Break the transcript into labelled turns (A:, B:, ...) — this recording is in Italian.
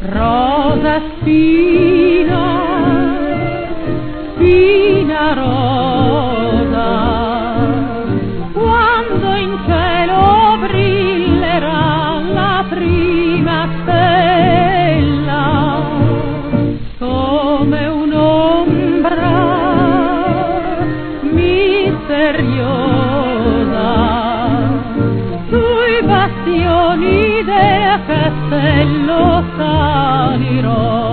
A: rosa spina, spina rosa, quando in cielo brillerà la prima stella, come un'ombra misteriosa, sui bastioni del castello salirò.